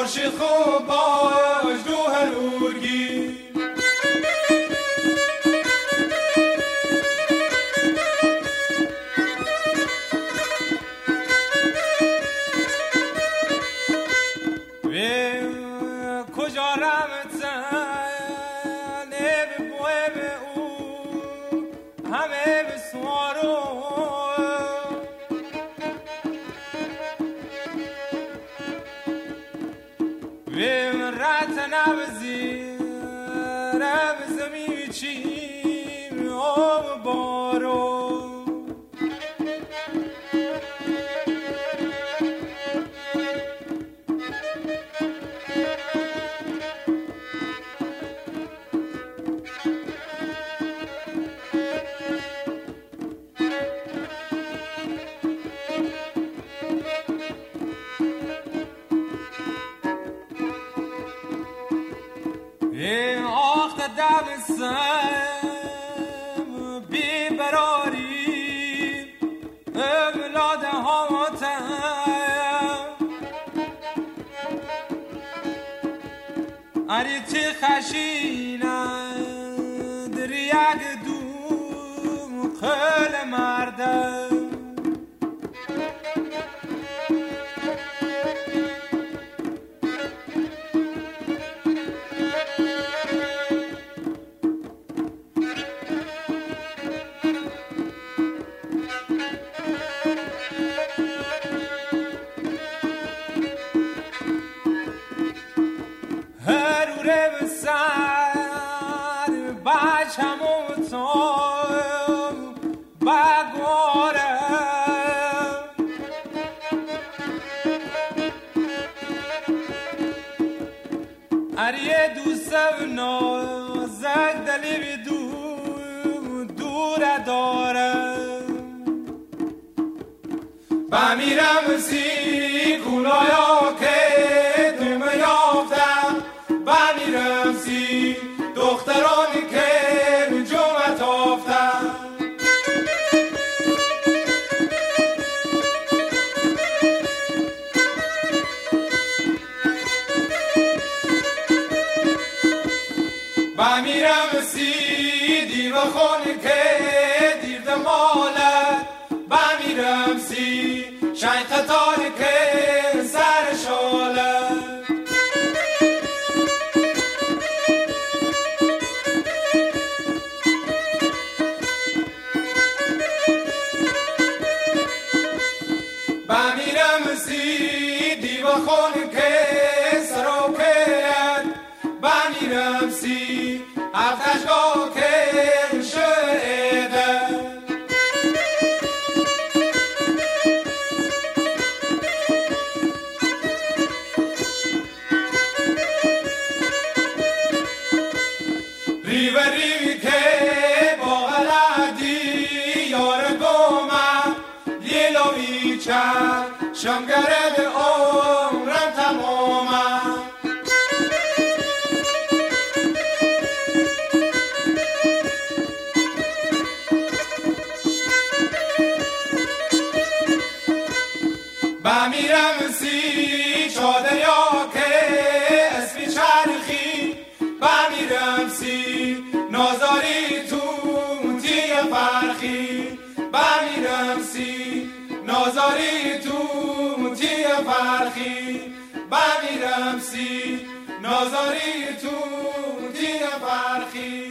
خورشید خوب باش دو هلورگی کجا رمتن به بوه به او همه به سوارو به رتن بزیر بزمی چیم آب بارو دمسم بی براری اولاد هاتم اریتی خشینه در یک دوم خل مردم اریه دوستم نازک دلی بی دور دارم بمیرم سی کونایا که دوم یافتم بمیرم سی دخترانی که جمعت آفتم بمیرم سی دیو خونه که دیر دمالت بمیرم سی شاید خطاری که سر شالت بمیرم سی دیو خونه که سراکت بمیرم سی افتشگاه که شده ریوه ریوی که با غلطی یار گومم لیلوی چند شمگره به عمرم تمامم بمیرم سی چادریا که اسمی چرخی بمیرم سی نازاری تو تی فرخی بمیرم سی نازاری تو تی فرخی بمیرم سی نازاری تو تی فرخی